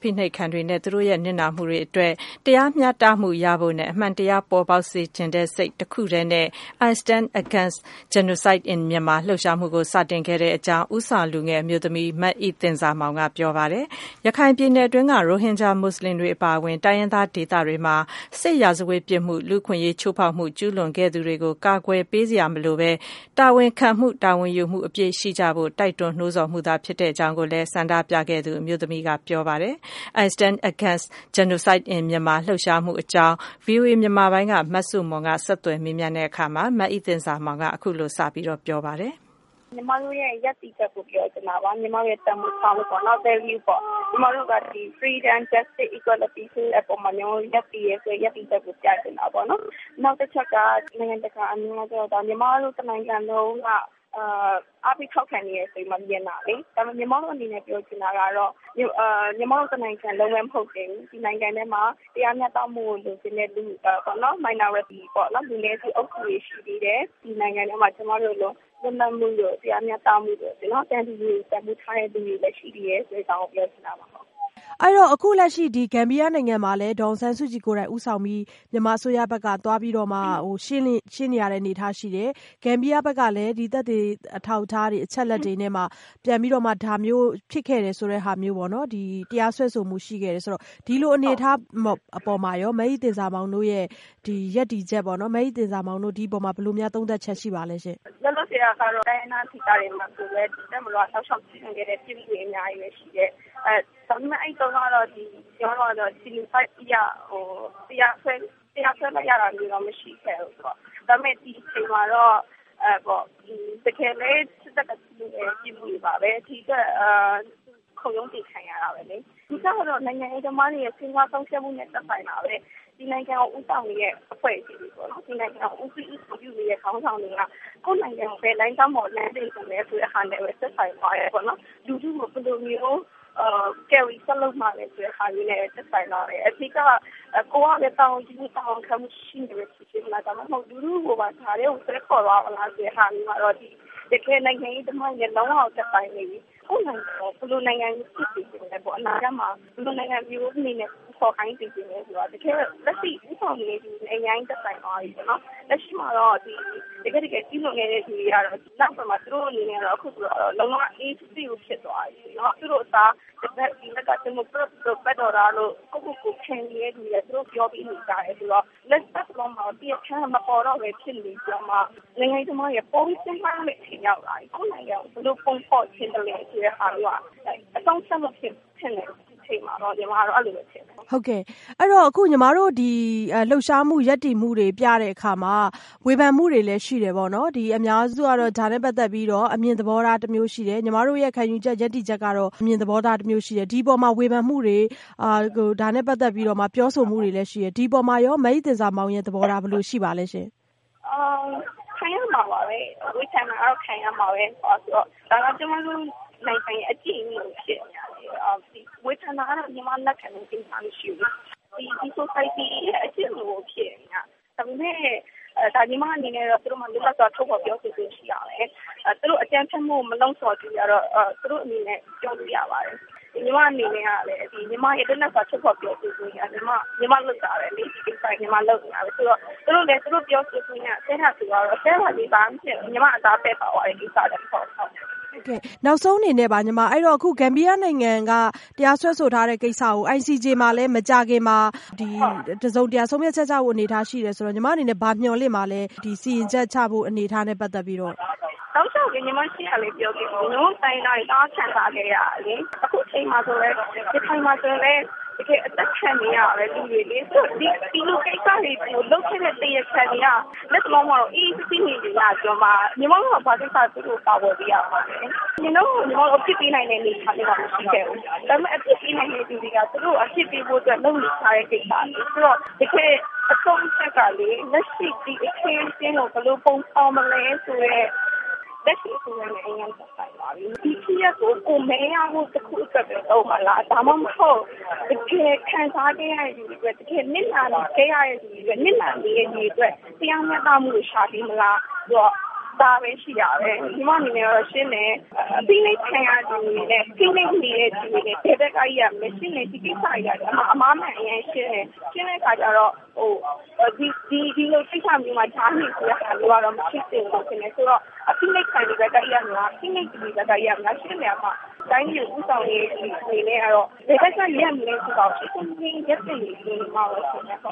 ဖိနှိပ်ခံတွေနဲ့သူတို့ရဲ့နစ်နာမှုတွေအတွက်တရားမျှတမှုရဖို့နဲ့အမှန်တရားပေါ်ပေါက်စေချင်တဲ့စိတ်တစ်ခုတည်းနဲ့ I Stand Against Genocide in Myanmar လှုပ်ရှားမှုကိုစတင်ခဲ့တဲ့အကြောင်းဦးဆောင်လူငယ်အမျိုးသမီးမအိသင်္ဇာမောင်ကပြောပါတယ်။ရခိုင်ပြည်နယ်အတွင်းကရိုဟင်ဂျာမွတ်စလင်တွေအပါအဝင်တိုင်းရင်းသားဒေသတွေမှာစစ်ရာဇဝတ်ပြစ်မှုလူ့အခွင့်အရေးချိုးဖောက်မှုကျူးလွန်ခဲ့သူတွေကိုကာကွယ်ပေးစရာမလိုဘဲတာဝန်ခံမှုတာဝန်ယူမှုအပြည့်ရှိကြဖို့တိုက်တွန်းနှိုးဆော်မှုသာဖြစ်တဲ့အကြောင်းကိုလည်းဆန္ဒပြခဲ့သူအမျိုးသမီးကပြောပါတယ်။ I Stand Against Genocide in Myanmar လှုပ်ရှားမှုအကြောင်း VOA မြန်မာပိုင်းကမဆုမွန်ကဆက်သွယ်မေးမြန်းတဲ့အခါမှာမအိသင်္ဇာမောင်ကအခုလိုစပြီးတော့ပြောပါတယ်။ညီမတို့ရဲ့ရပ်တည်ချက်ကိုပြောချင်တာပါညီမတို့ရဲ့တမှုဆောင်လို့ပေါ့နော် value ပေါ့ညီမတို့ကဒီ freedom justice equality ဆိုတဲ့အပေါ်မှာညီမတို့ရပ်တည်ရဲ့ဆိုရပ်တည်ချက်ကိုပြချင်တာပေါ့နော်နောက်တစ်ချက်ကနိုင်ငံတကာအများကြီးတော့ညီမတို့တနိုင်ငံလုံးကအားပေးထောက်ခံနေရဆိုမှမြင်တာလေဒါပေမဲ့ညီမတို့အနေနဲ့ပြောချင်တာကတော့ညီမတို့တနိုင်ငံလုံးဝမဟုတ်ဘူးဒီနိုင်ငံထဲမှာတရားမျှတမှုကိုလိုချင်တဲ့လူပေါ့နော် minority ပေါ့နော်လူနည်းစုအုပ်စုတွေရှိသေးတယ်ဒီနိုင်ငံထဲမှာညီမတို့လိုလွတ်လပ်မှုကိုတရားမျှတမှုကိုဒီတော့တန်တူကိုတန်ဖိုးထားတဲ့လူတွေလည်းရှိသေးတယ်ဆိုတဲ့အကြောင်းကိုပြောချင်တာပါအဲ့တော့အခုလက်ရှိဒီဂမ်ဘီယာနိုင်ငံမှာလည်းဒေါ်ဆန်းစုကြည်ကိုယ်တိုင်ဦးဆောင်ပြီးမြန်မာအစိုးရဘက်ကသွားပြီးတော့မှရှင်းနေရတဲ့အနေအထားရှိတယ်ဂမ်ဘီယာဘက်ကလည်းဒီသက်သေအထောက်အထားတွေအချက်လက်တွေနဲ့မှပြန်ပြီးတော့မှဒါမျိုးဖြစ်ခဲ့တယ်ဆိုတဲ့ဟာမျိုးပေါ့နော်ဒီတရားစွဲဆိုမှုရှိခဲ့တယ်ဆိုတော့ဒီလိုအနေအထားအပေါ်မှာရောမဟိသင်္ဇာမောင်တို့ရဲ့ဒီရပ်တည်ချက်ပေါ့နော်မဟိသင်္ဇာမောင်တို့ဒီပေါ်မှာဘယ်လိုများသုံးသပ်ချက်ရှိပါလဲရှင်လောလောဆယ်ကတော့တိုင်းနာထိတာတွေမှာကိုလည်းတက်မလို့ဆောက်ရှောက်ဖြစ်နေတဲ့ပြည်သူတွေအများကြီးပဲရှိတယ်ဒါပေမဲ့အဲ့တော့ဒီကျွန်တော်တို့ဒီဖိုက်ရတရားဆွဲလိုက်ရတာမျိုးတော့မရှိခဲ့ဘူးပေါ့ဒါပေမဲ့ဒီချိန်မှာတော့ပေါ့တကယ်လည်းစစ်တပ်ကပြည်သူတွေပါပဲဒီကခုံရုံးတင်ခံရတာပဲလေဒီကတော့နိုင်ငံရေးသမားတွေရဲ့စဉ်းစားဆုံးဖြတ်မှုနဲ့သက်ဆိုင်တာပဲဒီနိုင်ငံကိုဦးဆောင်နေတဲ့အဖွဲ့အစည်းတွေပေါ့နော်ဒီနိုင်ငံကိုဦးစီးပြုနေတဲ့ခေါင်းဆောင်တွေကကိုယ်နိုင်ငံကိုပဲလိုင်းကောင်းပေါ်လမ်းတင်နေတယ်ဆိုတဲ့ဟာနဲ့ပဲသက်ဆိုင်သွားရဲပေါ့နော်လူထုကိုဘယ်လိုမျိုးcarry ဆက်လုပ်မှလည်းဆိုတဲ့ဟာမျိုးနဲ့သက်ဆိုင်လာတယ်အဓိကကိုကလည်းတောင်းယူတောင်းခံမှုရှိနေတယ်ဖြစ်နေတာဒါမှမဟုတ်လူထုကိုပါဒါတွေကိုဆက်ခေါ်သွားမလားဆိုတဲ့ဟာမျိုးကတော့ဒီတကယ်နိုင်ငံရေးသမားတွေလုံးဝသက်ဆိုင်နေပြီကိုယ်နိုင်ငံကိုဘယ်လိုနိုင်ငံဖြစ်ပြီးလဲပေါ့အနာဂတ်မှာဘယ်လိုနိုင်ငံမျိုးအနေနဲ့ခေါ်ခိုင်းပြီးနေလဲဆိုတော့တကယ်လက်ရှိဥဆောင်နေဒီနိုင်ငံရေးသက်ဆိုင်သွားပြီပေါ့နော်လက်ရှိမှာတော့ဒီတကယ်ကြီးလွန်နေတဲ့သူတွေကတော့နောက်ပိုင်းမှာသူတို့အနေနဲ့တော့အခုဆိုတော့လုံးဝ AC ကိုဖြစ်သွားပြီเนาะသူတို့အစားဒီလက်ကဒီမိုကရက်တစ်ဘက်တော်သားလို့ကိုခံရတဲ့သူတွေသူတို့ပြောပြီးနေကြတယ်ဆိုတော့လက်သက်လုံးမှာတရားခံမပေါ်တော့ပဲဖြစ်နေကြမှာနိုင်ငံရေးသမားရဲ့ပေါ်ပြီးစဉ်းစားမယ့်အချိန်ရောက်လာပြီကိုနိုင်ငံကိုဘယ်လိုပုံဖော်ခြင်းတလဲဆိုတဲ့ဟာကအဆောင်ဆက်မဖြစ်နေချိန်မှာတော့ညီမတို့အဲ့လိုပဲဖြစ်တယ်ဟုတ်ကဲ့အဲ့တော့အခုညီမတို့ဒီလှုပ်ရှားမှုရပ်တည်မှုတွေပြတဲ့အခါမှာဝေဖန်မှုတွေလည်းရှိတယ်ပေါ့နော်ဒီအများစုကတော့ဒါနဲ့ပတ်သက်ပြီးတော့အမြင်သဘောထားတစ်မျိုးရှိတယ်ညီမတို့ရဲ့ခံယူချက်ရပ်တည်ချက်ကတော့အမြင်သဘောထားတစ်မျိုးရှိတယ်ဒီပေါ်မှာဝေဖန်မှုတွေဒါနဲ့ပတ်သက်ပြီးတော့မှပြောဆိုမှုတွေလည်းရှိတယ်ဒီပေါ်မှာရောမဟိသင်္ဇာမောင်ရဲ့သဘောထားဘယ်လိုရှိပါလဲရှင်ခံရမှာပါပဲဝေဖန်တာတော့ခံရမှာပဲဆိုတော့ဒါကကျွန်တော်တို့နိုင်ငံရဲ့အကျင့်ကိုဖြစ်နေတယ်ဒီဝေဖန်တာကတော့ညီမလက်ခံတဲ့ကိစ္စမရှိဘူးဒီ society ရဲ့အကျင့်ကိုဖြစ်နေတာဒါပေမဲ့ဒါညီမအနေနဲ့တော့သူတို့မှလွတ်လပ်စွာထုတ်ဖော်ပြောဆိုခွင့်ရှိရတယ်သူတို့အကြမ်းဖက်မှုမလုံးစော်ကြည့်ရတော့သူတို့အနေနဲ့ပြောလို့ရပါတယ်ညီမအနေနဲ့ကလည်းဒီညီမရဲ့လွတ်လပ်စွာထုတ်ဖော်ပြောဆိုခွင့်ရညီမလွတ်တာပဲလေဒီကိစ္စညီမလုပ်နေတာပဲဆိုတော့သူတို့လည်းသူတို့ပြောဆိုခွင့်ရဆဲတာဆိုတော့ဆဲတာလေးပါဖြစ်ညီမအသားပဲပါသွားတဲ့ကိစ္စလည်းပေါ့ဟုတ်ကဲ့နောက်ဆုံးအနေနဲ့ပါညီမအဲ့တော့အခုဂမ်ဘီယာနိုင်ငံကတရားစွဲဆိုထားတဲ့ကိစ္စကို ICJ မှာလည်းမကြခင်မှာဒီတစုံတရာဆုံးဖြတ်ချက်ချဖို့အနေထားရှိတယ်ဆိုတော့ညီမအနေနဲ့ဗာမျှော်လင့်မှာလဲဒီစီရင်ချက်ချဖို့အနေထားနဲ့ပတ်သက်ပြီးတော့တောက်လျှောက်ကညီမရှိရလေပြောခဲ့တယ်နော်တိုင်းတိုင်းတောက်ချန်ထားခဲ့ရလေအခုချိန်မှာဆိုလဲဒီထိုင်မှာဆိုလဲတကယ်အသက်ခံနေရတယ်လူတွေလေဆိုဒီလိုကိစ္စတွေကိုလုပ်ခဲ့တဲ့တရားခံတွေကလက်လုံးမှာအေးစီးနေကြတာကြောင့်မှညီမတို့ကဘာကိစ္စသူတို့ပါဝယ်ပေးရမှာလဲညီမတို့အဖြစ်ပေးနိုင်တဲ့နေရာတွေမှာမရှိခဲ့ဘူးဒါပေမဲ့အဖြစ်ပေးနိုင်တဲ့သူတွေကသူတို့အဖြစ်ပေးဖို့အတွက်လုပ်နေကြတဲ့ကိစ္စတွေဆိုတော့တကယ်အဆုံးချက်ကလေလက်ရှိဒီအခင်းအကျင်းကိုဘယ်လိုပုံဖော်မလဲဆိုရဲလက်ရှိဆိုရင်အရင်သက်ဆိုင်ပါပြီဒီဖြစ်ရကိုမဲရဖို့တခုအတွက်ပဲတော့မလားဒါမှမဟုတ်တကယ်ခံစားခဲ့ရတဲ့လူတွေတကယ်နစ်နာခဲ့ရတဲ့လူတွေနစ်နာနေတဲ့လူတွေတရားမျှတမှုကိုရှာပြီးမလားဆိုတော့ဒါပဲရှိရပဲဒီမအနေနဲ့တော့ရှင်းတယ်အပိလိခံရသူတွေနဲ့ဖိနှိပ်နေတဲ့သူတွေနဲ့ဘယ်ဘက်ကကြီးရမလဲရှင်းတယ်ဒီကိစ္စကြီးကအမားမှန်အရင်ရှင်းတယ်ရှင်းတဲ့အခါကျတော့ဒီလိုကိစ္စမျိုးမှာဓာတ်နေဆိုတဲ့ဟာမျိုးကတော့မဖြစ်သင့်ဘူးဖြစ်နေဆိုတော့အပိလိခံတဲ့ဘက်ကကြီးရမလားဖိနှိပ်တဲ့ဘက်ကကြီးရမလားရှင်းတယ်အမတိုင်းပြည်ဥဆောင်ရေးအနေနဲ့ကတော့ဘယ်ဘက်ကရက်မလဲဆိုတော့ရှင်းရှင်းရက်တင်နေမှာပဲရှင်းတယ်